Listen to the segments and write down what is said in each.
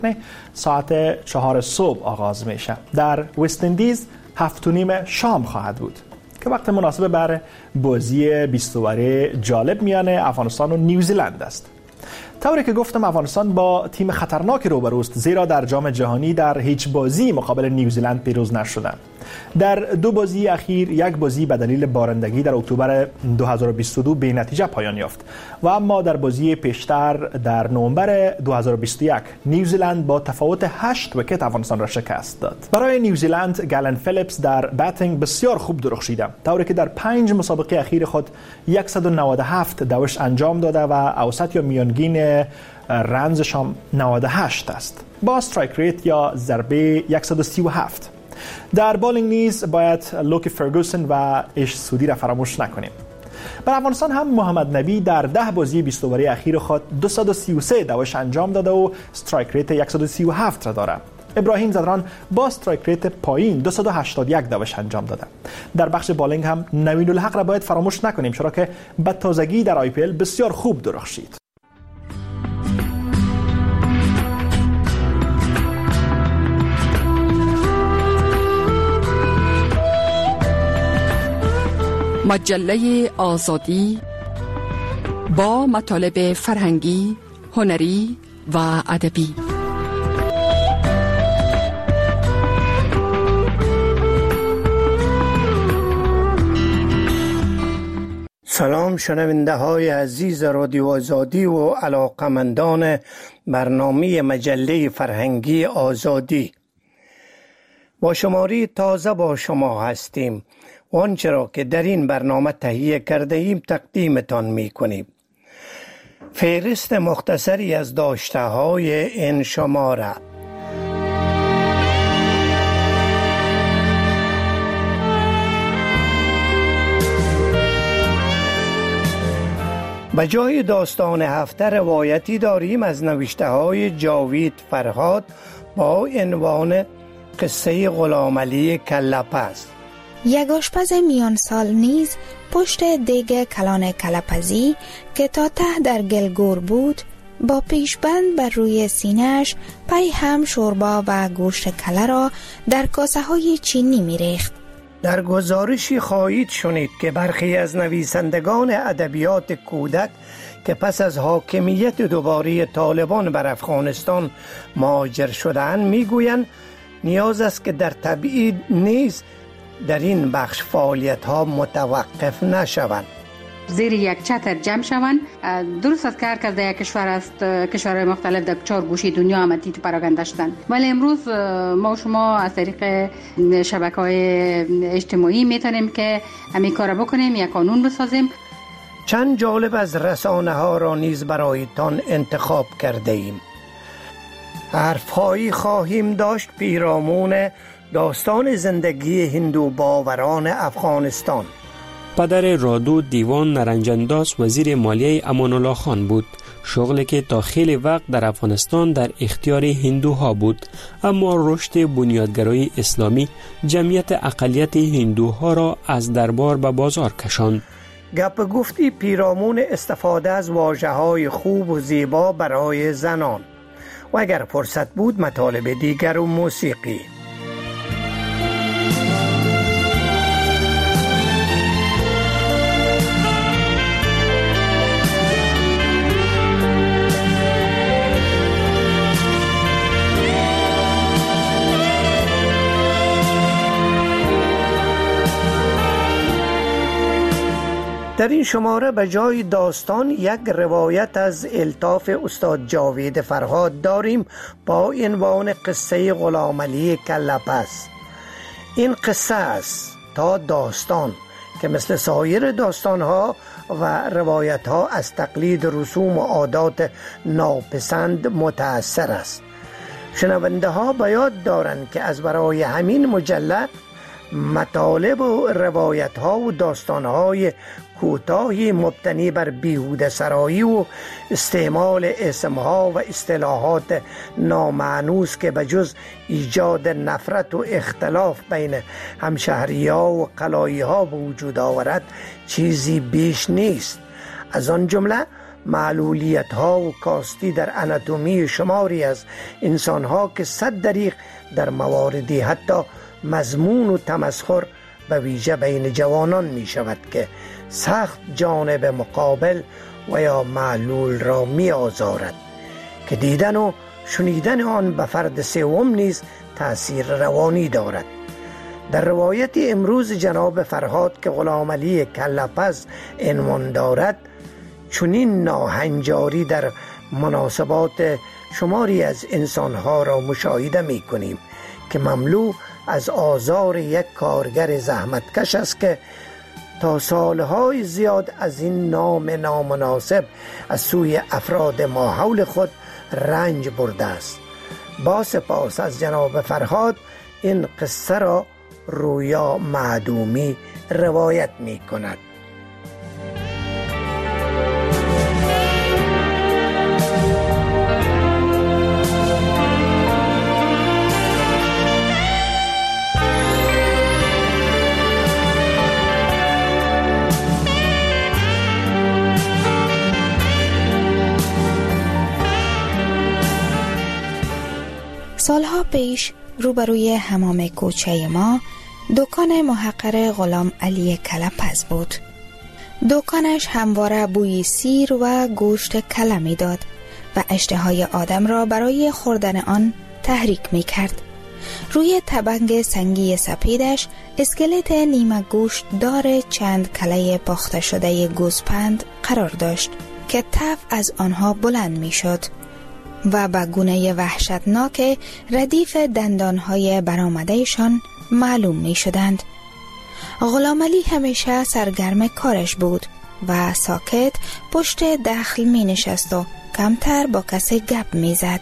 ساعت 4 صبح آغاز میشه. در وست اندیز 7:30 شام خواهد بود که وقت مناسب بر بازی 20 اوره جالب میان افغانستان و نیوزیلند است. طوری که گفتم افغانستان با تیم خطرناکی روبروست، زیرا در جام جهانی در هیچ بازی مقابل نیوزیلند پیروز نشدند. در 2 بازی اخیر، یک بازی به دلیل بارندگی در اکتبر 2022 به نتیجه پایان یافت و اما در بازی پیشتر در نوامبر 2021 نیوزیلند با تفاوت 8 ویکت افغانستان را شکست داد. برای نیوزیلند گلن فیلیپس در باتینگ بسیار خوب درخشیده، طوری که در 5 مسابقه اخیر خود 197 دوش انجام داده و اوسط یا میانگین رنزش هم 98 است با استرایک ریت یا ضربه 137. در بالینگ نیز باید لوکی فرگوسن و ایش سودی را فراموش نکنیم. بر افغانستان هم محمد نبی در 10 بازی 20 اوره اخیر خود 233 دوش انجام داده و استرایک ریت 137 را دارد. ابراهیم زدران با استرایک ریت پایین 281 دوش انجام داده. در بخش بالینگ هم نوین الحق را باید فراموش نکنیم، چرا که به تازگی در IPL بسیار خوب درخشید. مجله آزادی با مطالب فرهنگی، هنری و ادبی. سلام شنونده های عزیز رادیو آزادی و علاقمندان برنامه مجله فرهنگی آزادی. با شماری تازه با شما هستیم و آنچه را که در این برنامه تهیه کرده ایم تقدیمتان می کنیم. فهرست مختصری از داشته های این شماره: به جای داستان هفته روایتی داریم از نوشته های جاوید فرهاد با عنوان قصه غلامعلی کله‌پز. یک آشپز میان سال نیز پشت دیگ کلان کله‌پزی که تا ته در گلگور بود با پیشبند بر روی سینه‌اش پی هم شوربا و گوشت کله را در کاسه های چینی می ریخت. در گزارشی خواهید شنید که برخی از نویسندگان ادبیات کودک که پس از حاکمیت دوباره طالبان بر افغانستان مهاجر شدند میگویند نیاز است که در تبعید نیز در این بخش فعالیت ها متوقف نشوند. زیر یک چتر جمع شوند. درست است که هر کس در یک کشور است، کشورهای مختلف در 4 گوشه دنیا همتی تو پراگنده شدند، ولی امروز ما و شما از طریق شبکه‌های اجتماعی میتونیم که همین کار بکنیم، یک قانون بسازیم. چند جالب از رسانه ها را نیز برایتان انتخاب کرده ایم. حرفهایی خواهیم داشت پیرامون داستان زندگی هندو باوران افغانستان. پدر رادو دیوان نرنجنداز وزیر مالیه امان الله خان بود، شغلی که تا خیلی وقت در افغانستان در اختیار هندوها بود، اما رشد بنیادگرای اسلامی جمعیت اقلیت هندوها را از دربار به بازار کشاند. گپ گفتی پیرامون استفاده از واژه‌های خوب و زیبا برای زنان و اگر فرصت بود مطالب دیگر و موسیقی. در این شماره به جای داستان یک روایت از الطاف استاد جاوید فرهاد داریم با عنوان قصه غلامعلی کله‌پز. این قصه است تا داستان که مثل سایر داستانها و روایتها از تقلید رسوم و عادات ناپسند متأثر است. شنونده ها باید دارند که از برای همین مجله مطالب و روایت ها و داستان های کوتاهی مبتنی بر بیهوده سرایی و استعمال اسم ها و اصطلاحات نامانوس که بجز ایجاد نفرت و اختلاف بین همشهری ها و قلایی ها به وجود آورد چیزی بیش نیست. از آن جمله معلولیت ها و کاستی در اناتومی شماری از انسان ها که 100 دریغ در مواردی حتی مضمون و تمسخر به ویژه بین جوانان می شود که سخت جانب مقابل و یا معلول را می آزارد که دیدن و شنیدن آن به فرد سوم نیز تأثیر روانی دارد. در روایت امروز جناب فرهاد که غلام علی کله‌پز عنوان دارد، چنین ناهنجاری در مناسبات شماری از انسانها را مشاهده می کنیم که مملو از آزار یک کارگر زحمتکش است که تا سالهای زیاد از این نام نامناسب از سوی افراد ماحول خود رنج برده است. با سپاس از جناب فرهاد این قصه را رویا معدومی روایت می کند. سالها پیش روبروی حمام کوچه ما دکان محقر غلام علی کله‌پز بود. دکانش همواره بوی سیر و گوشت کله می داد و اشتهای آدم را برای خوردن آن تحریک می کرد. روی تبنگ سنگی سپیدش اسکلت نیمه گوشت دار چند کله پخته شده گوسپند قرار داشت که تف از آنها بلند می شد و به گونه وحشتناک ردیف دندانهای برآمدهشان معلوم می شدند. غلام علی همیشه سرگرم کارش بود و ساکت پشت دخل می نشست و کمتر با کسی گپ می زد.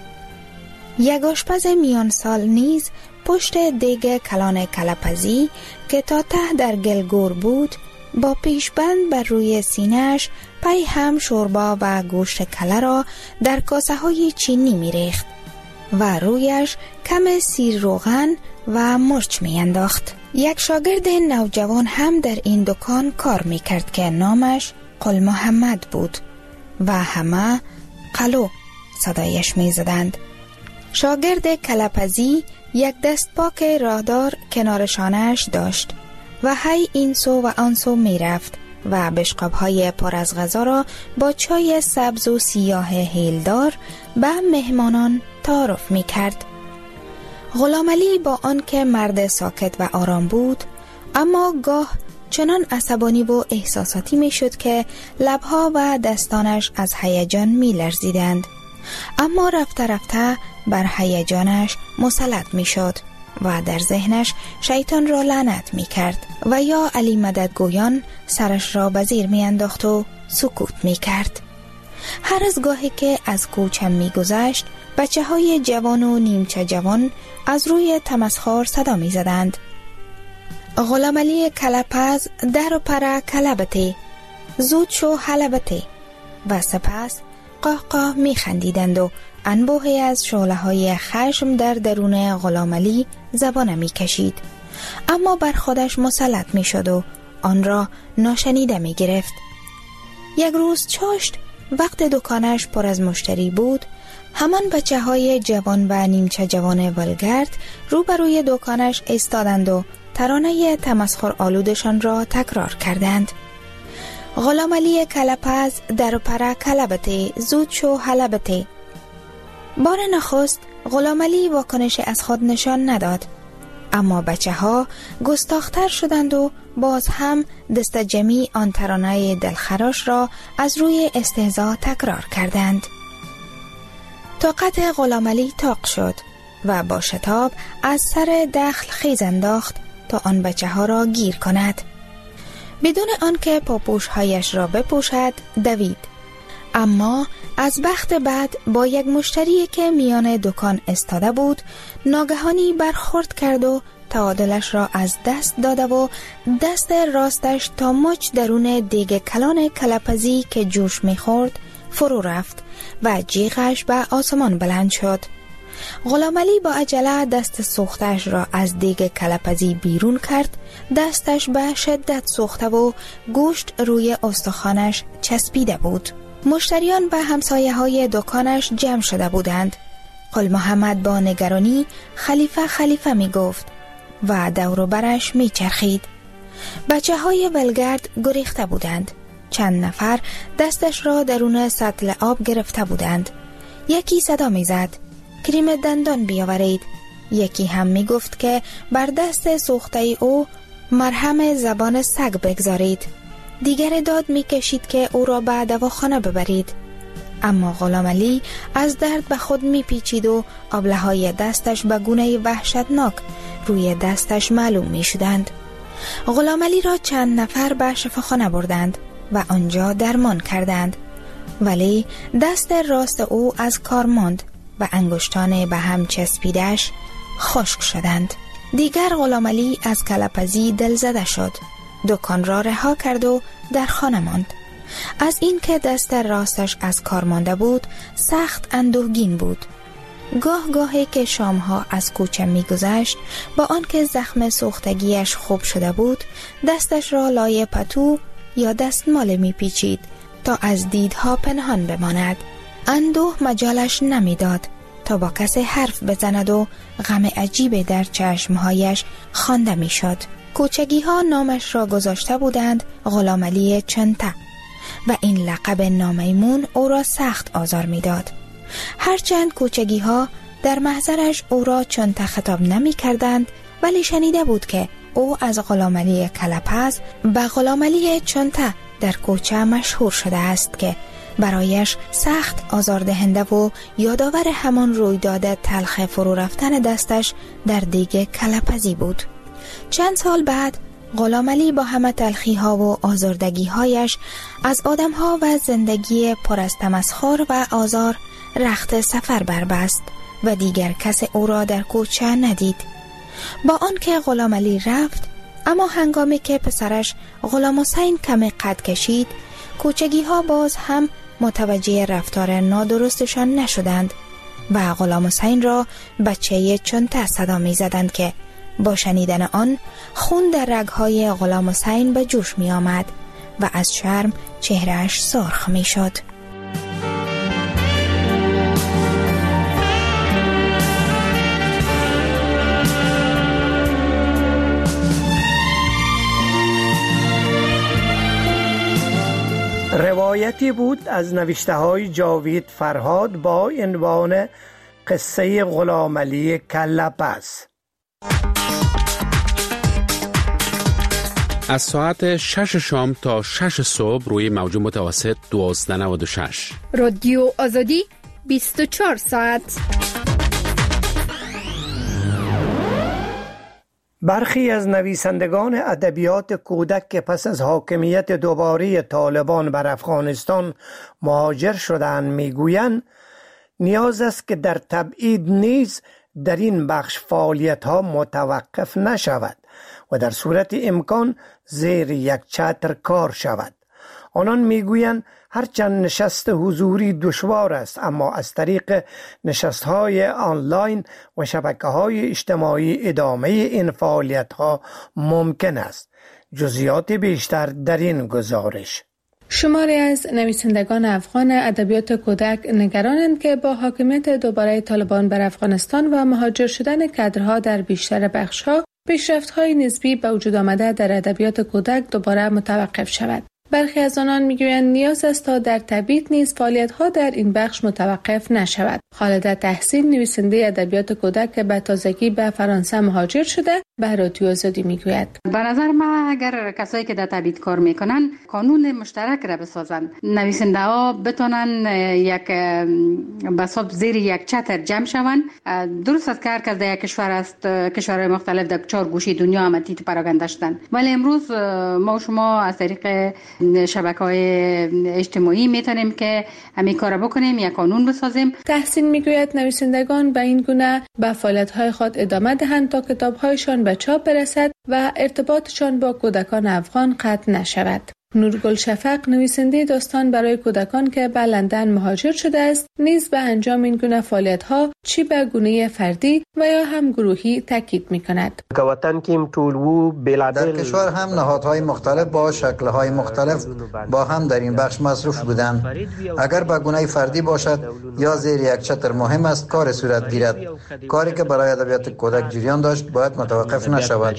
یک آشپز میان سال نیز پشت دیگ کلان کله‌پزی که تا ته در گلگور بود با پیشبند بر روی سینه‌اش پی هم شوربا و گوشت کله را در کاسه های چینی می ریخت و رویش کم سیر روغن و مرچ می انداخت. یک شاگرد نوجوان هم در این دکان کار می کرد که نامش قل محمد بود و همه قلو صدایش می زدند. شاگرد کله‌پزی یک دست پاک راهدار کنار شانه‌اش داشت و هی این سو و آن سو می رفت و بشقاب‌های پر از غذا را با چای سبز و سیاه هیلدار به مهمانان تعارف می کرد. غلام علی با آنکه مرد ساکت و آرام بود، اما گاه چنان عصبانی و احساساتی می شد که لبها و دستانش از هیجان می لرزیدند. اما رفته رفته بر هیجانش مسلط می شد و در ذهنش شیطان را لعنت می کرد و یا علی مدد گویان سرش را به زیر می انداخت و سکوت می کرد. هر از گاهی که از کوچم می گذشت بچه های جوان و نیمچه جوان از روی تمسخر صدا می زدند. غلام علی کله‌پز در و پر کلبته، زود شو حلبته، و سپس قاقا می خندیدند و انبوهی از شعله های خشم در درون غلام علی زبانه می کشید، اما بر خودش مسلط می شد و آن را ناشنیده می گرفت. یک روز چاشت وقت دکانش پر از مشتری بود، همان بچه های جوان و نیمچه جوان ولگرد روبروی دکانش ایستادند و ترانه تمسخر آلودشان را تکرار کردند. غلام علی کله‌پز در پر کلبته، زود شو حلبته. بار نخست غلام علی واکنش از خود نشان نداد، اما بچه ها گستاختر شدند و باز هم دست جمعی آن ترانه دلخراش را از روی استهزا تکرار کردند. طاقت غلام علی طاق شد و با شتاب از سر دخل خیز انداخت تا آن بچه ها را گیر کند. بدون آنکه پاپوش هایش را بپوشد دوید، اما از بخت بعد با یک مشتری که میان دکان استاده بود ناگهانی برخورد کرد و تعادلش را از دست داده و دست راستش تا مچ درون دیگ کلان کله‌پزی که جوش میخورد فرو رفت و جیغش به آسمان بلند شد. غلام علی با عجله دست سوختش را از دیگ کله‌پزی بیرون کرد. دستش به شدت سوخته و گوشت روی استخوانش چسبیده بود. مشتریان و همسایه های دکانش جمع شده بودند. قل محمد با نگرانی خلیفه می گفت و دور برش می چرخید. بچه های ولگرد گریخته بودند. چند نفر دستش را درون سطل آب گرفته بودند. یکی صدا می زد کریم دندان بیاورید. یکی هم می گفت که بر دست سوخته او مرهم زبان سگ بگذارید. دیگر داد می کشید که او را به دواخانه ببرید. اما غلام علی از درد به خود می پیچید و آبله‌های دستش به گونه وحشتناک روی دستش معلوم می شدند. غلام علی را چند نفر به شفاخانه بردند و آنجا درمان کردند، ولی دست راست او از کار ماند و انگشتان به هم چسبیدش خشک شدند. دیگر غلام علی از کله‌پزی دل زده شد. دکان را رها کرد و در خانه ماند. از این که دست راستش از کار مانده بود سخت اندوهگین بود. گاهی که شامها از کوچه می گذشت با آنکه زخم سوختگیش خوب شده بود دستش را لای پتو یا دستمال می پیچید تا از دیدها پنهان بماند. اندوه مجالش نمی داد تا با کسی حرف بزند و غم عجیب در چشمهایش خوانده می شد. کوچگی ها نامش را گذاشته بودند غلام علی چنته و این لقب نامیمون او را سخت آزار می داد. هرچند کوچگی ها در محضرش او را چنته خطاب نمی کردند، ولی شنیده بود که او از غلام علی کله‌پز به غلام علی چنته در کوچه مشهور شده است که برایش سخت آزاردهنده و یادآور همان رویداد تلخ فرو رفتن دستش در دیگ کله‌پزی بود. چند سال بعد غلام علی با همه تلخی ها و آزردگی هایش از آدم ها و زندگی پر از تمسخر و آزار رخت سفر بربست و دیگر کس او را در کوچه ندید. با آنکه غلام علی رفت، اما هنگامی که پسرش غلام حسین کمی قد کشید، کوچگی ها باز هم متوجه رفتار نادرستشان نشدند و غلام حسین را بچه چنته صدا می زدند که با شنیدن آن خون در رگهای غلام حسین به جوش می آمد و از شرم چهرهش سرخ می شد. روایتی بود از نوشته های جاوید فرهاد با عنوان قصه غلام علی کله‌پز. از ساعت 6 شام تا 6 صبح روی موج متوسط 1296 رادیو آزادی 24 ساعت. برخی از نویسندگان ادبیات کودک که پس از حاکمیت دوباره طالبان بر افغانستان مهاجر شدند میگویند نیاز است که در تبعید نیز در این بخش فعالیت‌ها متوقف نشود و در صورت امکان زیر یک چتر کار شود. آنان میگویند هرچند نشست حضوری دشوار است، اما از طریق نشست‌های آنلاین و شبکه‌های اجتماعی ادامه این فعالیت‌ها ممکن است. جزئیات بیشتر در این گزارش. شماری از نویسندگان افغان ادبیات کودک نگرانند که با حاکمیت دوباره طالبان بر افغانستان و مهاجر شدن کادرها در بیشتر بخش‌ها پیشرفت‌های نسبی به وجود آمده در ادبیات کودک دوباره متوقف شود. برخی از آنان میگویند نیاز است تا در تبعید نیز فعالیت‌ها در این بخش متوقف نشود. خالده تحسین نویسنده ادبیات کودک که به تازگی به فرانسه مهاجر شده به رادیو آزادی میگوید به نظر من اگر کسایی که در تبعید کار میکنن قانون مشترک را بسازن، نویسنده ها بتونن یک بساب زیر یک چتر جمع شون. درست است که هر کس در یک کشور است، کشورهای مختلف در 4 گوشه دنیا آمدید پراگنده شدن، ولی امروز ما و شما از طریق شبکه‌های اجتماعی میتونیم که همین کارا بکنیم، یک قانون بسازیم. تحسین میگوید نویسندگان به این گونه به فعالیت‌های خود ادامه دهند تا کتاب‌هایشان به چاپ برسد و ارتباطشان با کودکان افغان قطع نشود. نورگل شفق نویسنده داستان برای کودکان که به لندن مهاجر شده است نیز به انجام این گونه فعالیت‌ها چی به گونه فردی و یا هم گروهی تاکید می‌کند. در کشور هم نهادهای مختلف با شکل‌های مختلف با هم در این بخش مصروف بودند. اگر به گونه فردی باشد یا زیر یک چتر مهم است کار صورت گیرد. کاری که برای ادبیات کودک جریان داشت باید متوقف نشود.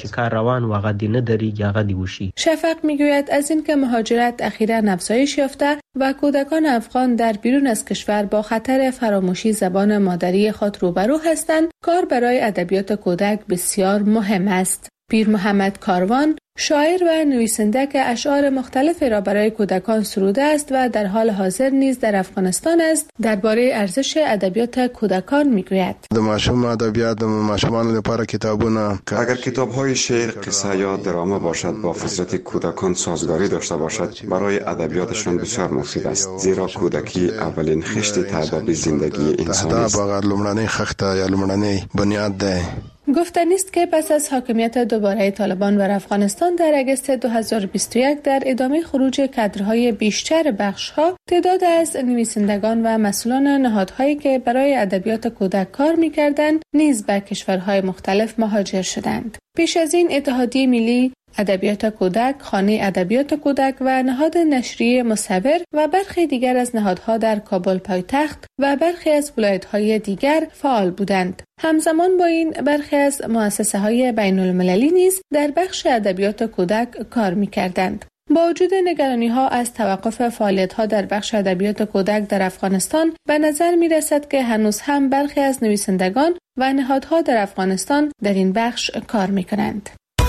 شفق میگوید از اینکه مهاجرت اخیراً افزایش یافته و کودکان افغان در بیرون از کشور با خطر فراموشی زبان مادری خود روبرو هستند، کار برای ادبیات کودک بسیار مهم است. پیر محمد کاروان شاعر و نویسنده که اشعار مختلفی را برای کودکان سروده است و در حال حاضر نیز در افغانستان است، درباره ارزش ادبیات کودکان میگوید. ماشوم ادبیات ماشومان لپاره کتابونه، اگر کتاب‌های شعر، قصه یا درامه باشد با فطرت کودکان سازگاری داشته باشد، برای ادبیاتشان بسیار مفید است، زیرا کودکی اولین خشت تداوم زندگی انسان است. لومړنی خښته یا لومړنی بنیاد ده. گفتنی است که پس از حاکمیت دوباره طالبان بر افغانستان در اگست 2021 در ادامه خروج کادرهای بیشتر بخش‌ها، تعداد از نویسندگان و مسئولان نهادهایی که برای ادبیات کودک کار می‌کردند نیز به کشورهای مختلف مهاجر شدند. پیش از این اتحادیه ملی ادبیات کودک، خانه ادبیات کودک و نهاد نشریه مصور و برخی دیگر از نهادها در کابل پایتخت و برخی از ولایت‌های دیگر فعال بودند. همزمان با این برخی از مؤسسه‌های بین‌المللی نیز در بخش ادبیات کودک کار می‌کردند. با وجود نگرانی‌ها از توقف فعالیت‌ها در بخش ادبیات کودک در افغانستان، به نظر می‌رسد که هنوز هم برخی از نویسندگان و نهادها در افغانستان در این بخش کار می‌کنند.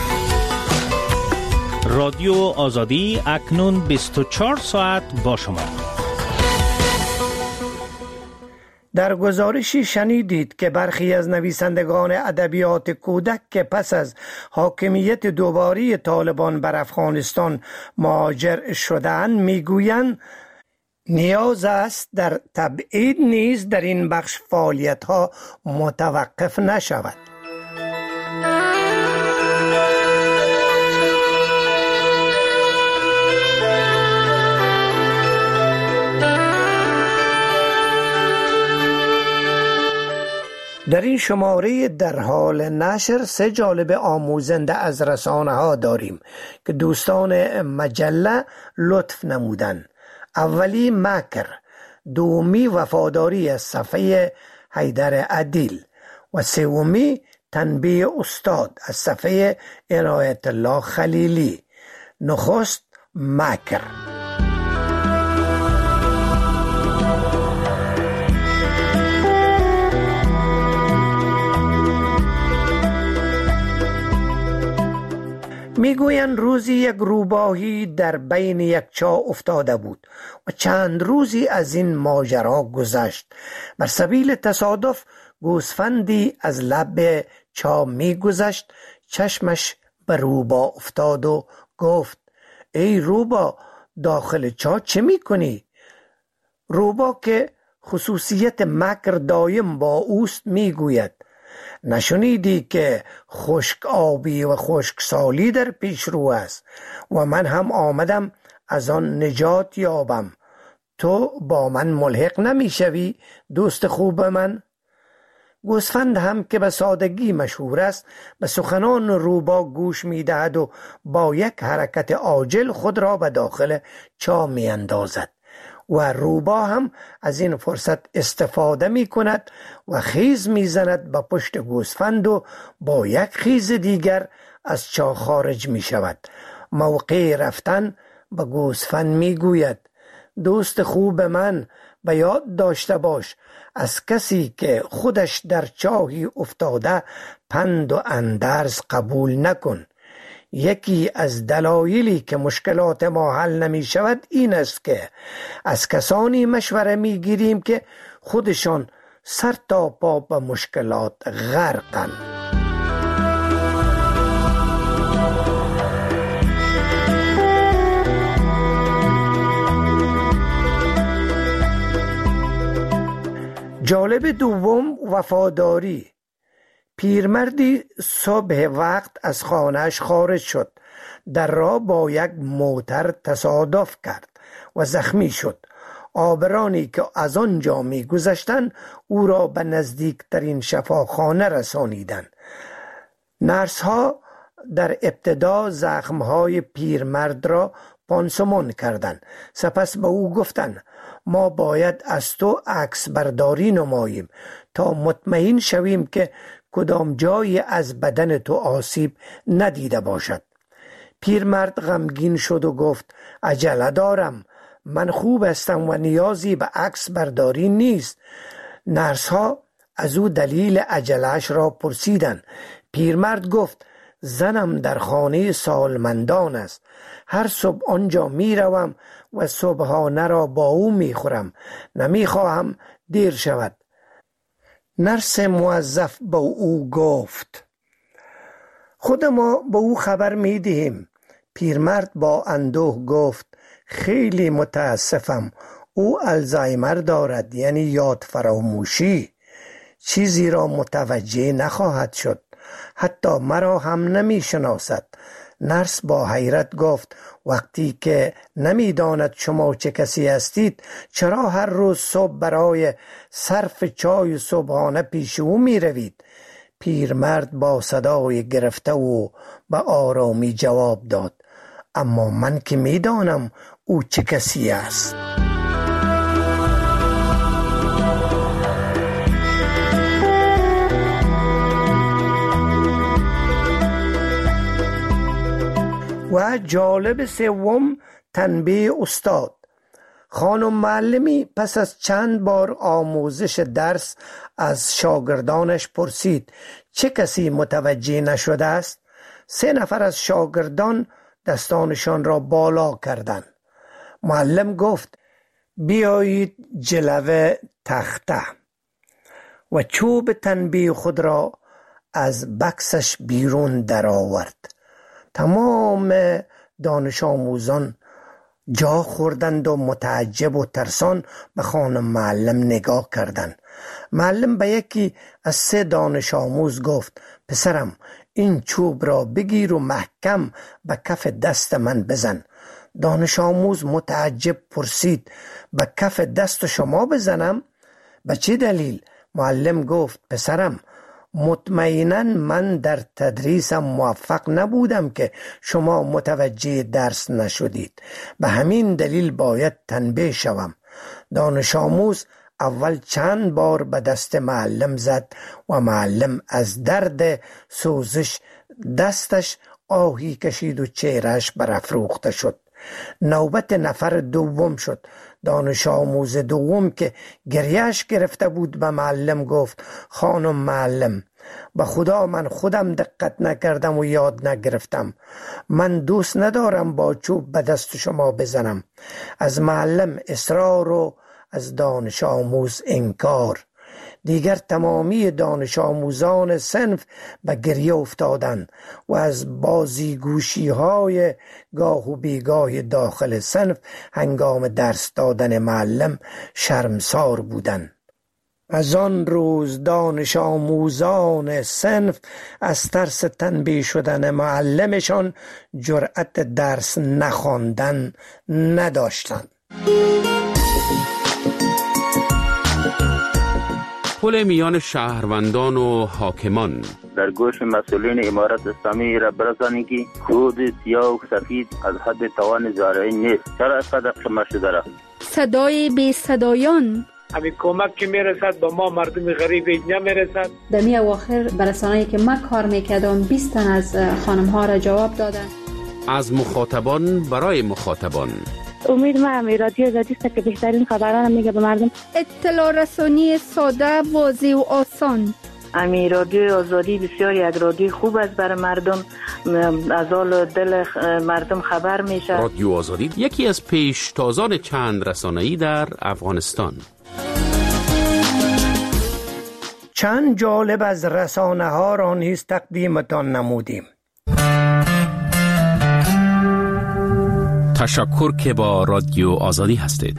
رادیو آزادی اکنون 24 ساعت با شما. در گزارشی شنیدید که برخی از نویسندگان ادبیات کودک که پس از حاکمیت دوباره طالبان بر افغانستان مهاجر شدند میگویند نیاز است در تبعید نیز در این بخش فعالیت‌ها متوقف نشود. در این شماره در حال نشر 3 جالب آموزنده از رسانه ها داریم که دوستان مجله لطف نمودن. اولی مکر، دومی وفاداری از صفحه حیدر عدیل و سومی تنبیه استاد از صفحه عنایت الله خلیلی. نخست مکر. میگویند روزی یک روباهی در بین یک چاه افتاده بود و چند روزی از این ماجرا گذشت. بر سبیل تصادف گوسفندی از لب چاه میگذشت، چشمش به روباه افتاد و گفت: ای روباه، داخل چاه چه میکنی؟ روباه که خصوصیت مکر دایم با اوست میگوید: نشنیدی که خشک آبی و خشک سالی در پیش رو است و من هم آمدم از آن نجات یابم. تو با من ملحق نمی شوی دوست خوب من؟ گوسفند هم که به سادگی مشهور است به سخنان روباه گوش می دهد و با یک حرکت عاجل خود را به داخل چاه می اندازد و روباه هم از این فرصت استفاده می کند و خیز می زند به پشت گوسفند و با یک خیز دیگر از چاه خارج می شود. موقع رفتن به گوسفند می گوید: دوست خوب من، به یاد داشته باش از کسی که خودش در چاهی افتاده پند و اندرز قبول نکن. یکی از دلایلی که مشکلات ما حل نمی شود این است که از کسانی مشوره می گیریم که خودشان سر تا پا به مشکلات غرقند. جالب دوم وفاداری. پیرمردی صبح وقت از خانهش خارج شد. در راه با یک موتر تصادف کرد و زخمی شد. آبرانی که از آنجا می گذشتند او را به نزدیکترین شفاخانه رسانیدند. نرس ها در ابتدا زخمهای پیرمرد را پانسمان کردند. سپس به او گفتند ما باید از تو عکس برداری نماییم تا مطمئن شویم که کدام جایی از بدن تو آسیب ندیده باشد. پیرمرد غمگین شد و گفت عجله دارم، من خوب هستم و نیازی به عکس برداری نیست. نرس ها از او دلیل عجله‌اش را پرسیدند. پیرمرد گفت زنم در خانه سالمندان است. هر صبح آنجا می روم و صبحانه را با او می خورم. نمی خواهم دیر شود. نرس موظف با او گفت خود ما به او خبر می دهیم. پیرمرد با اندوه گفت خیلی متاسفم، او الزایمر دارد، یعنی یاد فراموشی. چیزی را متوجه نخواهد شد، حتی مرا هم نمی شناسد. نرس با حیرت گفت وقتی که نمی داند شما چه کسی هستید چرا هر روز صبح برای صرف چای صبحانه پیش او می روید؟ پیرمرد با صدای گرفته و به آرامی جواب داد اما من که می دانم او چه کسی است. و جالب سوم تنبیه استاد. خانم معلمی پس از چند بار آموزش درس از شاگردانش پرسید چه کسی متوجه نشده است؟ 3 نفر از شاگردان دستانشان را بالا کردند. معلم گفت بیایید جلوه تخته و چوب تنبیه خود را از بکسش بیرون درآورد. تمام دانش آموزان جا خوردند و متعجب و ترسان به خانم معلم نگاه کردند. معلم به یکی از 3 دانش آموز گفت پسرم این چوب را بگیر و محکم به کف دست من بزن. دانش آموز متعجب پرسید به کف دست شما بزنم؟ به چه دلیل؟ معلم گفت پسرم مطمئناً من در تدریسم موفق نبودم که شما متوجه درس نشدید، به همین دلیل باید تنبیه شوم. دانش آموز اول چند بار به دست معلم زد و معلم از درد سوزش دستش آهی کشید و چهرهش برافروخته شد. نوبت نفر دوم شد. دانش آموز دوم که گریهش گرفته بود به معلم گفت خانم معلم به خدا من خودم دقت نکردم و یاد نگرفتم. من دوست ندارم با چوب به دست شما بزنم. از معلم اصرار و از دانش آموز انکار. دیگر تمامی دانش آموزان صنف به گریه افتادند و از بازیگوشی های گاه و بیگاه داخل صنف هنگام درس دادن معلم شرمسار بودند. از آن روز دانش آموزان صنف از ترس تنبیه شدن معلمشان جرأت درس نخواندن نداشتند. پل میان شهروندان و حاکمان. در گوش مسئولین امارت اسلامی را برسانید که خود سیاه و سفید از حد توان زارعی نیست. چرا اینقدر قمه شده را؟ صدای بی صدایان. همین کمک که میرسد با ما مردم غریب نمیرسد. در می اواخر برسانه‌ای که من کار میکردم 20 تن از خانم ها را جواب دادن. از مخاطبان برای مخاطبان. امید من رادیو آزادی است که بهترین خبران میگه به مردم. اطلاع رسانی ساده، واضح و آسان. امی رادیو آزادی بسیار یک رادیو خوب است برای مردم، از حال دل مردم خبر میشه. رادیو آزادی یکی از پیشتازان چند رسانه‌ای در افغانستان. چند جالب از رسانه ها را نیز تقدیمتان نمودیم. تشکر که با رادیو آزادی هستید.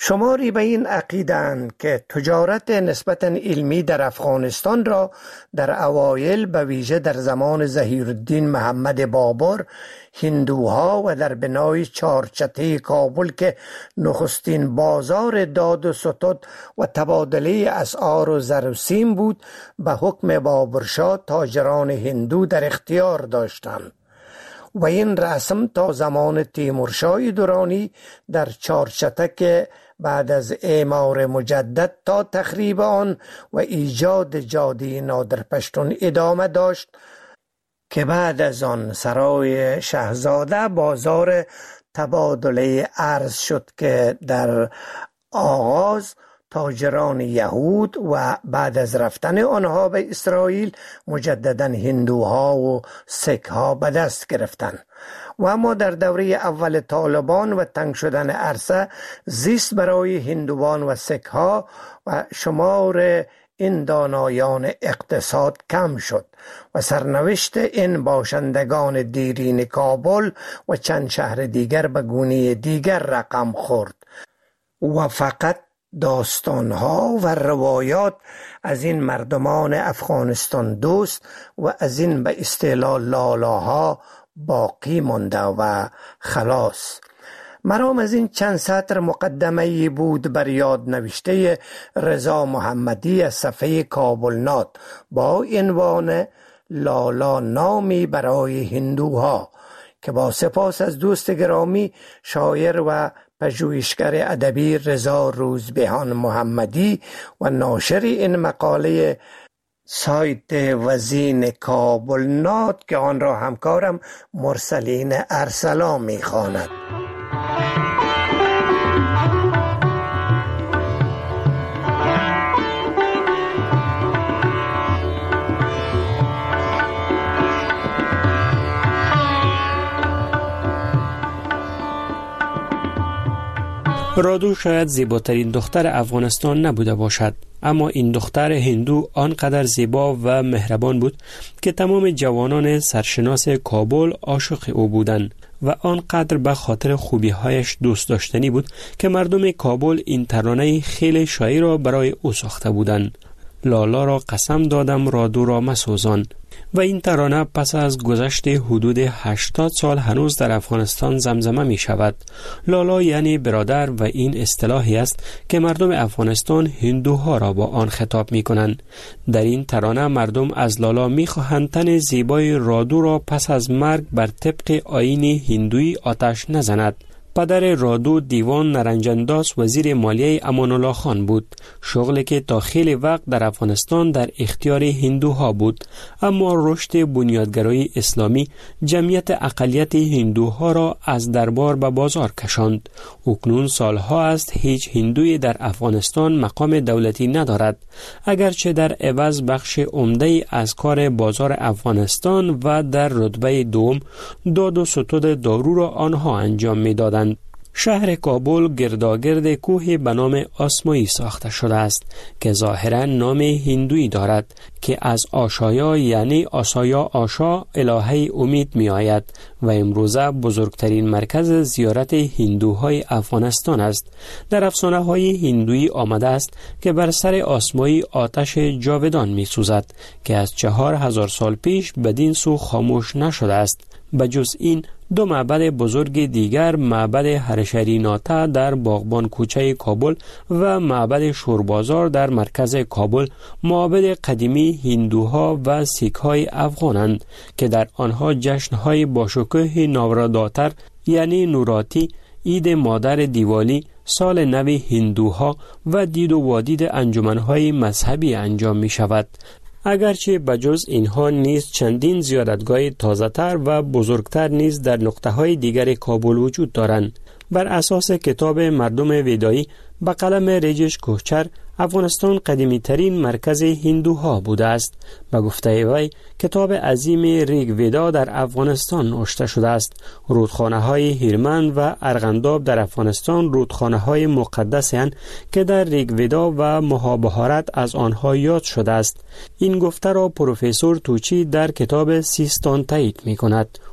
شماری به این عقیده‌اند که تجارت نسبتاً علمی در افغانستان را در اوایل به ویژه در زمان ظهیرالدین محمد بابر هندوها و در بنای چارچته کابل که نخستین بازار داد و ستد و تبادله اسعار و زر و سیم بود به حکم بابرشاه تاجران هندو در اختیار داشتند و این رسم تا زمان تیمورشاه درانی در چارچتک بعد از اعمار مجدد تا تخریب آن و ایجاد جاده نادرپشتون ادامه داشت که بعد از آن سرای شاهزاده بازار تبادله ارز شد که در آغاز تاجران یهود و بعد از رفتن آنها به اسرائیل مجددا هندوها و سیکها به دست گرفتند و اما در دوره اول طالبان و تنگ شدن عرصه زیست برای هندوان و سیکها و شمار این دانایان اقتصاد کم شد و سرنوشت این باشندگان دیرین کابل و چند شهر دیگر به گونه دیگر رقم خورد و فقط داستانها و روایات از این مردمان افغانستان دوست و از این به اصطلاح لالاها باقی مانده و خلاص. مرام از این چند سطر مقدمه‌ای بود بر یاد نوشته رضا محمدی از صفحه کابلنات با عنوان لالا نامی برای هندوها که با سپاس از دوست گرامی شاعر و پژوهشگر ادبی رضا روزبهان محمدی و ناشر این مقاله سایت وزین کابلنات که آن را همکارم مرسلین ارسلا می‌خواند. رادو شاید زیباترین دختر افغانستان نبوده باشد، اما این دختر هندو آنقدر زیبا و مهربان بود که تمام جوانان سرشناس کابل عاشق او بودند و آنقدر به خاطر خوبی‌هایش دوست داشتنی بود که مردم کابل این ترانه خیلی شایع را برای او ساخته بودند. لالا را قسم دادم رادو را مسوزان. و این ترانه پس از گذشت حدود 80 سال هنوز در افغانستان زمزمه می شود. لالا یعنی برادر و این اصطلاحی است که مردم افغانستان هندوها را با آن خطاب می کنند. در این ترانه مردم از لالا می خواهند تن زیبای رادو را پس از مرگ بر طبق آیین هندویی آتش نزند. پدر رادو دیوان نرنجنداس وزیر مالیه امان الله خان بود، شغلی که تا خیلی وقت در افغانستان در اختیار هندوها بود، اما رشد بنیادگرایی اسلامی جمعیت اقلیت هندوها را از دربار به بازار کشاند. اکنون سالها است هیچ هندوی در افغانستان مقام دولتی ندارد، اگرچه در عوض بخش عمده از کار بازار افغانستان و در رتبه دوم داد و ستد دارو را آنها انجام می‌دادند. شهر کابل گرداگرد کوه به نام آسمایی ساخته شده است که ظاهراً نام هندویی دارد که از آشایا یعنی آسایا آشا الهه امید می آید و امروزه بزرگترین مرکز زیارت هندوهای افغانستان است. در افسانه های هندویی آمده است که بر سر آسمایی آتش جاودان می سوزد که از 4000 سال پیش بدین سو خاموش نشده است. بجز این دو معبد بزرگ دیگر، معبد هرشریناتا در باغبان کوچه کابل و معبد شوربازار در مرکز کابل، معابد قدیمی هندوها و سیکهای افغانند که در آنها جشنهای باشکوه نوراداتر یعنی نوراتی، عید مادر دیوالی، سال نو هندوها و دید و وادید انجمنهای مذهبی انجام می شود. اگرچه بجز اینها نیز چندین زیارتگاه تازه‌تر و بزرگتر نیز در نقطه‌های دیگر کابل وجود دارند. بر اساس کتاب مردم ویدایی به قلم رجش کوهچر، افغانستان قدیمی ترین مرکز هندوها بوده است. به گفته وی کتاب عظیم ریگ ویدا در افغانستان نوشته شده است. رودخانه های هیرمند و ارغنداب در افغانستان رودخانه های مقدس اند که در ریگ ویدا و مهابهارت از آنها یاد شده است. این گفته را پروفسور توچی در کتاب سیستان تایید می کند.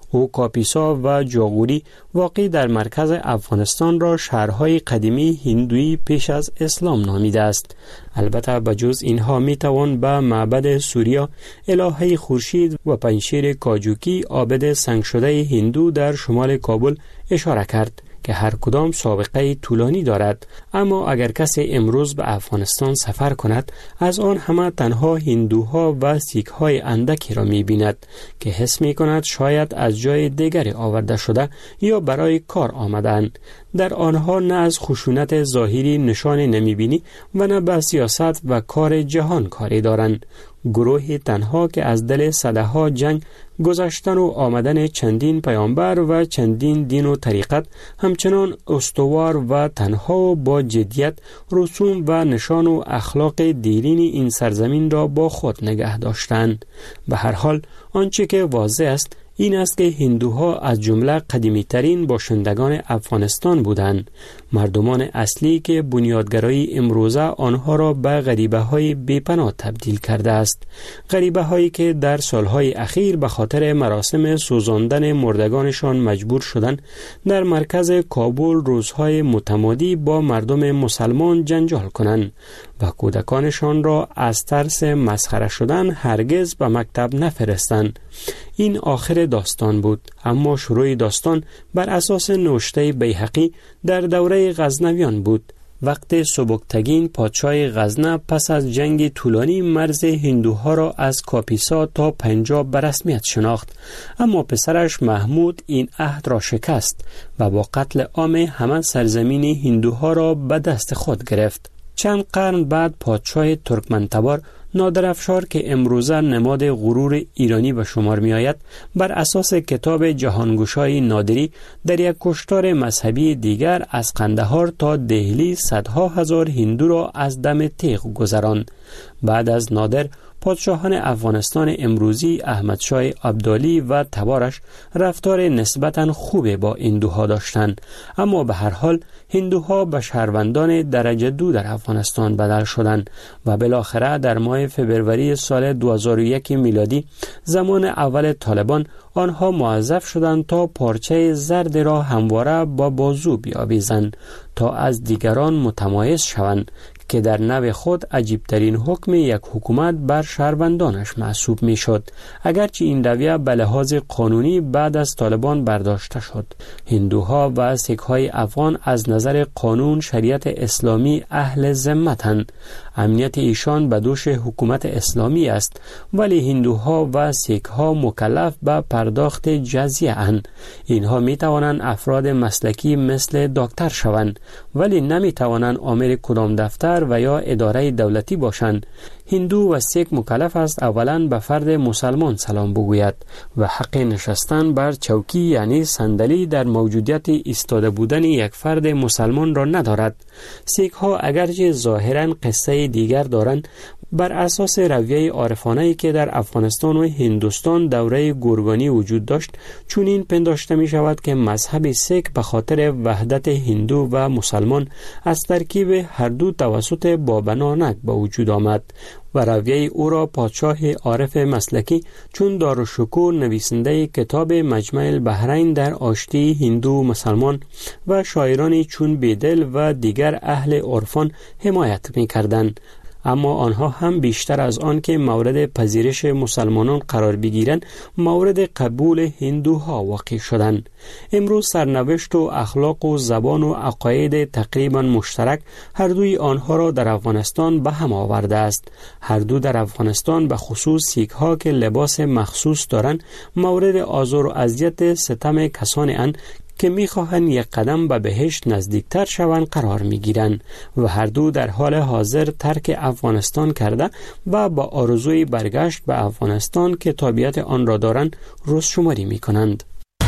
او کاپیسا و جاغوری واقع در مرکز افغانستان را شهرهای قدیمی هندویی پیش از اسلام نامیده است. البته بجز اینها می توان به معبد سوریا، الهه خورشید و پنشیر کاجوکی عابد سنگ شده هندو در شمال کابل اشاره کرد که هر کدام سابقه طولانی دارد. اما اگر کسی امروز به افغانستان سفر کند، از آن همه تنها هندوها و سیک‌های اندکی را می‌بیند که حس می‌کند شاید از جای دیگری آورده شده یا برای کار آمدند. در آنها نه از خشونت ظاهری نشانی نمی‌بینی و نه به سیاست و کار جهان کاری دارند. گروه تنها که از دل صدها جنگ، گذشتن و آمدن چندین پیامبر و چندین دین و طریقت، همچنان استوار و تنها و با جدیت رسوم و نشان و اخلاق دیرین این سرزمین را با خود نگه داشتند. به هر حال آنچه که واضح است این است که هندوها از جمله قدیمی ترین باشندگان افغانستان بودند. مردمان اصلی که بنیادگرایی امروزه آنها را به غریبه های بیپناه تبدیل کرده است. غریبه هایی که در سالهای اخیر به خاطر مراسم سوزاندن مردگانشان مجبور شدند در مرکز کابل روزهای متمادی با مردم مسلمان جنجال کنند و کودکانشان را از ترس مسخره شدن هرگز به مکتب نفرستند. این آخر داستان بود، اما شروع داستان بر اساس نوشته بیهقی در دوره غزنویان بود. وقت سبکتگین پادشاه غزنه پس از جنگ طولانی مرز هندوها را از کاپیسا تا پنجاب به رسمیت شناخت، اما پسرش محمود این عهد را شکست و با قتل عام همه سرزمین هندوها را به دست خود گرفت. چند قرن بعد پادشاه ترکمنتبار نادرافشار که امروزه نماد غرور ایرانی به شمار می آید، بر اساس کتاب جهانگشای نادری در یک کشتار مذهبی دیگر از قندهار تا دهلی صدها هزار هندو را از دم تیغ گذراند. بعد از نادر پادشاهان افغانستان امروزی احمدشاه ابدالی و تبارش رفتار نسبتاً خوب با هندوها داشتند، اما به هر حال هندوها به شهروندان درجه 2 در افغانستان بدل شدند و بالاخره در ماه فبروری سال 2001 میلادی، زمان اول طالبان، آنها موظف شدند تا پارچه زرد را همواره با بازو بیاویزند تا از دیگران متمایز شوند که در نوع خود عجیبترین حکم یک حکومت بر شهروندانش محسوب می شد، اگرچه این رویه به لحاظ قانونی بعد از طالبان برداشته شد. هندوها و سیک‌های افغان از نظر قانون شریعت اسلامی اهل ذمتند. امنیت ایشان به دوش حکومت اسلامی است، ولی هندوها و سیک‌ها مکلف به پرداخت جزیه اند. اینها می توانند افراد مسلکی مثل دکتر شوند، ولی نمی توانند آمر کدام دفتر و یا اداره دولتی باشند. هندو و سیک مکلف است اولاً به فرد مسلمان سلام بگوید و حق نشستن بر چوکی یعنی صندلی در موجودیت ایستاده بودن یک فرد مسلمان را ندارد. سیک ها اگرچه ظاهراً قصه دیگر دارند، بر اساس رویه عارفانه‌ای که در افغانستان و هندوستان دوره گورگانی وجود داشت، چون این پنداشته می شود که مذهب سیک به خاطر وحدت هندو و مسلمان از ترکیب هر دو توسط بابا نانک به وجود آمد و رویه او را پادشاه عارف مسلکی چون دارالشکوه نویسنده کتاب مجمع البحرین در آشتی هندو مسلمان و شاعرانی چون بیدل و دیگر اهل عرفان حمایت می کردند. اما آنها هم بیشتر از آن که مورد پذیرش مسلمانان قرار بگیرند، مورد قبول هندوها واقع شدند. امروز سرنوشت و اخلاق و زبان و عقاید تقریبا مشترک هر دوی آنها را در افغانستان به هم آورده است. هر دو در افغانستان به خصوص سیک ها که لباس مخصوص دارند مورد آزار و اذیت ستم کسانی اند که می‌خواهند یک قدم به بهشت نزدیکتر شوند قرار می‌گیرند و هر دو در حال حاضر ترک افغانستان کرده و با آرزوی برگشت به افغانستان که تابعیت آن را دارند روزشماری می‌کنند.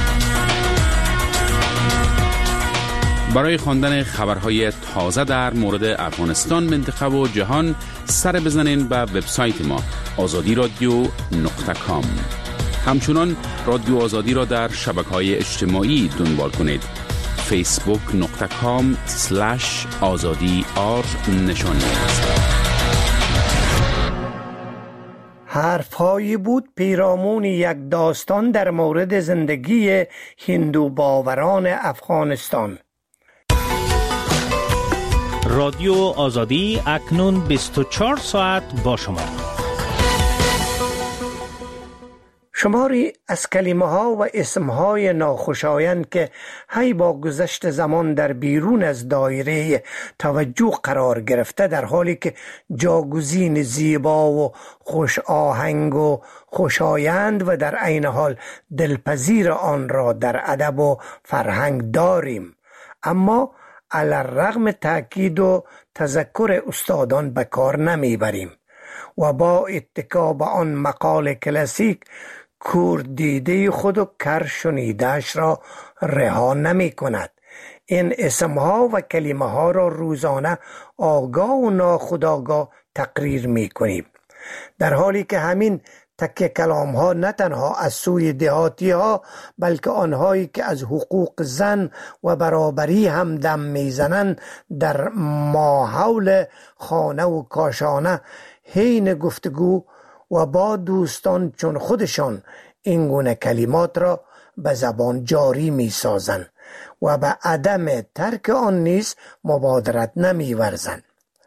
برای خواندن خبرهای تازه در مورد افغانستان، منطقه و جهان سر بزنین به وبسایت ما azadiradio.com. همچنان رادیو آزادی را در شبکه‌های اجتماعی دنبال کنید. facebook.com/azadi_r. حرفهایی بود پیرامون یک داستان در مورد زندگی هندو باوران افغانستان. رادیو آزادی اکنون 24 ساعت با شما. شماری از کلمه ها و اسم های ناخوشایند که هی با گذشت زمان در بیرون از دایره توجه قرار گرفته، در حالی که جاگزین زیبا و خوش آهنگ و خوشایند و در عین حال دلپذیر آن را در ادب و فرهنگ داریم، اما علی الرغم تأکید و تذکر استادان به کار نمیبریم و با اتکا به آن مقال کلاسیک کور دیده خود و کر شنیده‌اش را رها نمی کند. این اسمها و کلمه ها را روزانه آگاه و ناخودآگاه تقریر می کنیم، در حالی که همین تکه کلام ها نه تنها از سوی دهاتی ها بلکه آنهایی که از حقوق زن و برابری هم دم میزنند در ماحول خانه و کاشانه حین گفتگو و با دوستان چون خودشان این گونه کلمات را به زبان جاری می سازند و به عدم ترک آن نیز مبادرت نمی ورزند.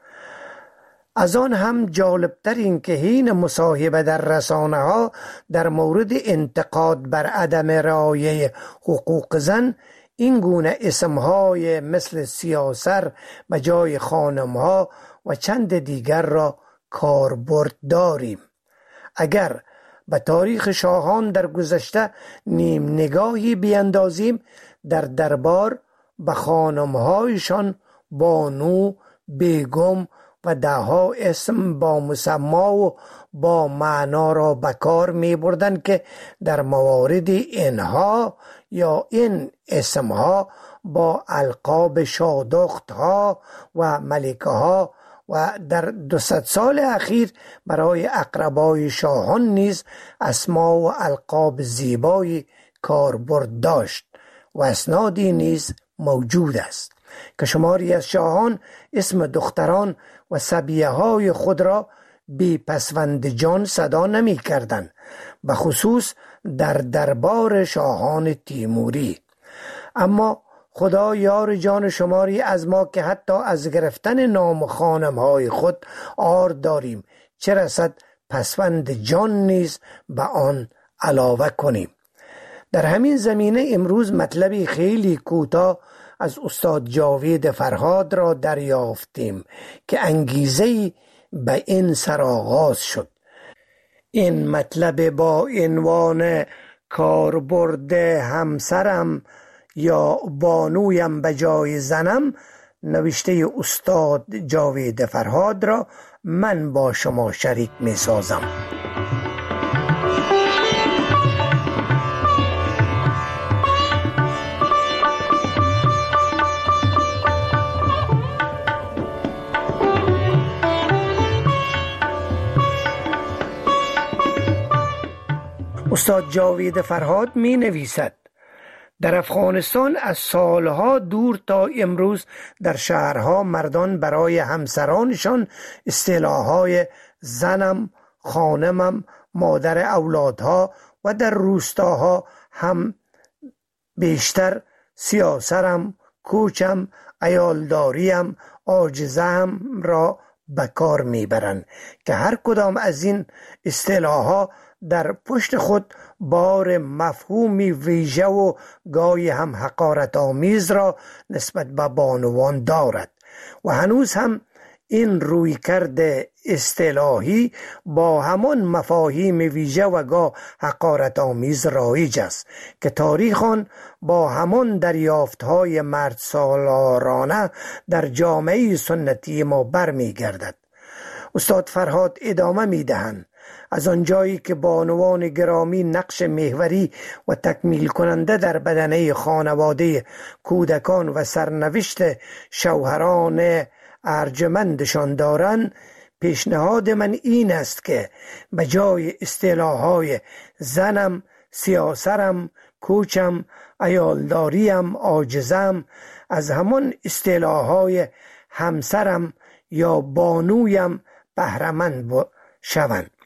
از آن هم جالبتر این که حین مصاحبه در رسانه ها در مورد انتقاد بر عدم رعایت حقوق زن، این گونه اسمهای مثل سیاسر به جای خانمها و چند دیگر را کاربرد داریم. اگر به تاریخ شاهان در گذشته نیم نگاهی بیندازیم، در دربار به خانمهایشان بانو، بیگم و دهها اسم با مسما و با معنا را به کار می بردند که در موارد اینها یا این اسمها با القاب شادختها و ملکه ها و در 200 سال اخیر برای اقربای شاهان نیز اسما و القاب زیبای کاربرد داشت و اسنادی نیز موجود است که شماری از شاهان اسم دختران و صبیه های خود را بی پسوند جان صدا نمی کردند، به خصوص در دربار شاهان تیموری. اما خدا یار جان شماری از ما که حتی از گرفتن نام خانم های خود عار داریم، چه رسد پسوند جان نیز به آن علاوه کنیم. در همین زمینه امروز مطلبی خیلی کوتاه از استاد جاوید فرهاد را دریافتیم که انگیزه‌ای به این سرآغاز شد. این مطلب با عنوان کاربرد همسرم یا بانویم به جای زنم نوشته استاد جاوید فرهاد را من با شما شریک می سازم. استاد جاوید فرهاد می نویسد: در افغانستان از سالها دور تا امروز در شهرها مردان برای همسرانشان اصطلاحهای زنم، خانمم، مادر اولادها و در روستاها هم بیشتر سیاسرم، کوچم، عیالداریم، عاجزم را به کار میبرند که هر کدام از این اصطلاحها در پشت خود بار مفهومی ویژه و گاهی هم حقارت آمیز را نسبت به بانوان دارد و هنوز هم این رویکرد اصطلاحی با همان مفاهیم ویژه و گاه حقارت آمیز رایج است که تاریخ آن با همان دریافت‌های مرد سالارانه در جامعه سنتی ما برمیگردد. استاد فرهاد ادامه می‌دهند: از آنجایی که بانوان گرامی نقش محوری و تکمیل کننده در بدنه خانواده کودکان و سرنوشت شوهران ارجمندشان دارند، پیشنهاد من این است که به جای اصطلاحهای زنم، سیاسرم، کوچم، عیالداریم، عاجزم، از همان اصطلاحهای همسرم یا بانویم بهره‌مند شوند.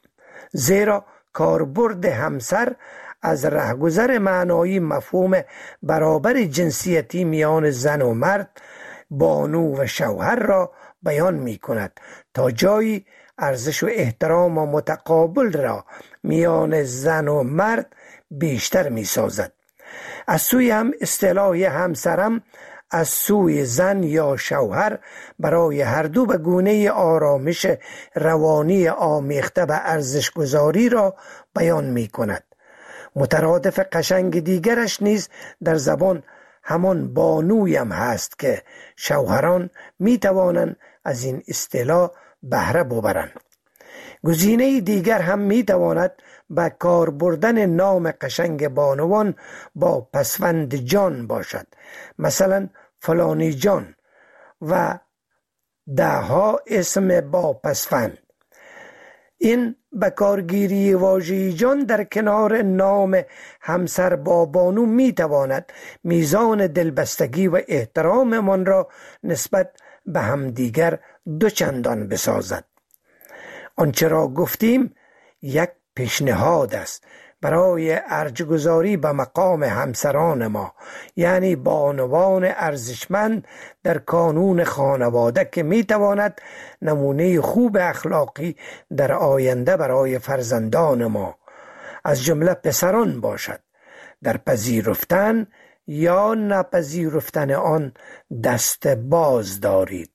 زیرا کاربرد همسر از رهگذر معنایی مفهوم برابر جنسیتی میان زن و مرد، بانو و شوهر را بیان می کند تا جایی ارزش و احترام و متقابل را میان زن و مرد بیشتر می سازد. از سوی هم اصطلاح همسرم از سوی زن یا شوهر برای هر دو به گونه آرامش روانی آمیخته به ارزش گذاری را بیان می کند. مترادف قشنگ دیگرش نیز در زبان همان بانویم هست که شوهران می توانند از این اصطلاح بهره ببرند. گزینه دیگر هم می تواند به کار بردن نام قشنگ بانوان با پسوند جان باشد، مثلا فلانی جان و دهها اسم با پسوند. این به کارگیری واژه جان در کنار نام همسر با بانو می تواند میزان دلبستگی و احترام من را نسبت به همدیگر دوچندان بسازد. آنچه را گفتیم یک پیشنهاد است برای ارجگذاری به مقام همسران ما، یعنی بانوان ارزشمند در کانون خانواده که می تواند نمونه خوب اخلاقی در آینده برای فرزندان ما از جمله پسران باشد. در پذیرفتن یا نپذیرفتن آن دست باز دارید.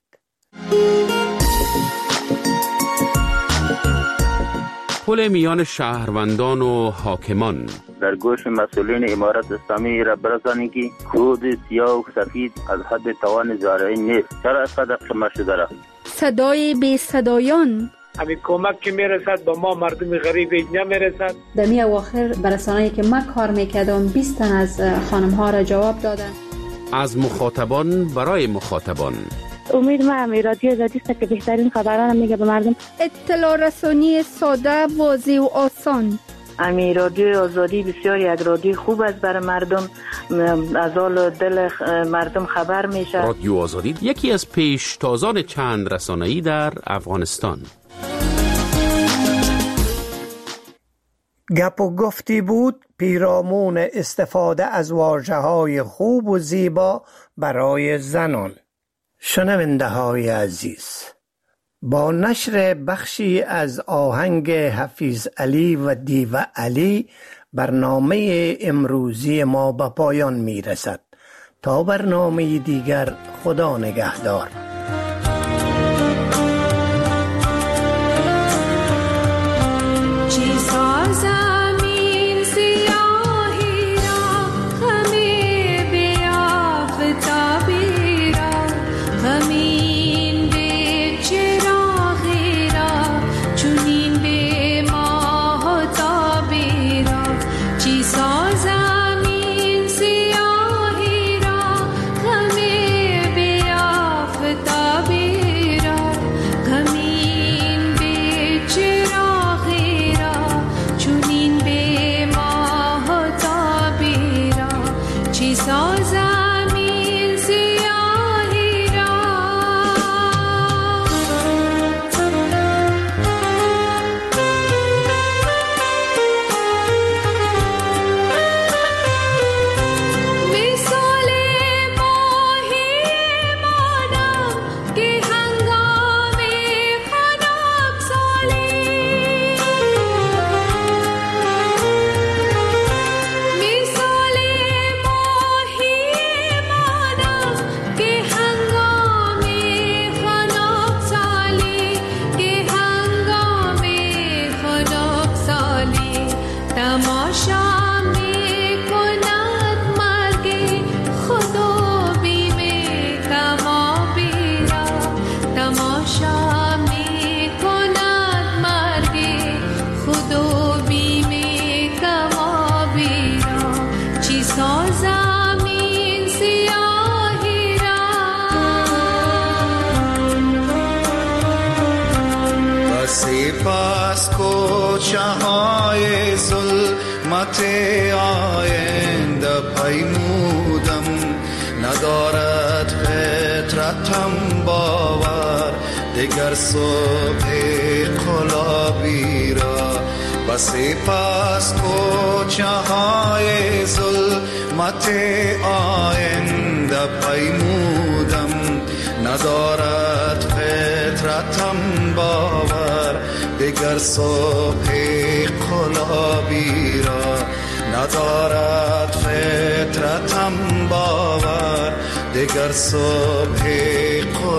پل میان شهروندان و حاکمان. در گوش مسئولین امارت اسلامی را برسانید که کود سیاه و سفید از حد توان زارعین نیست. چرا اینقدر خمار شده را؟ صدای بی صدایان. همین کمک که میرسد با ما مردم غریب نمیرسد. در می اواخر برسانه‌ای که من کار میکردم 20 تن از خانم ها را جواب دادن. از مخاطبان برای مخاطبان. امید ما رادیو آزادی است که بهترین خبران میگه به مردم. اطلاع رسانی ساده، واضح و آسان. رادیو آزادی بسیار یک رادیو خوب است برای مردم، از حال دل مردم خبر میشه. رادیو آزادی یکی از پیشتازان چند رسانه‌ای در افغانستان. گپ و گفتی بود پیرامون استفاده از واژه‌های خوب و زیبا برای زنان. شنونده های عزیز، با نشر بخشی از آهنگ حفیظ علی و دیو علی برنامه امروزی ما به پایان می رسد. تا برنامه دیگر، خدا نگهدار. سپاس کوچه‌های ظلمت آینده پیمودم، ندارد فطرتم باور دیگر صبح قلابی را و سپس کوچه‌های ظلمت آینده پیمودم. ندارد فطرتم باور دیگر صبح قلابی را، ندارد فطرتم باور دیگر صبح قلابی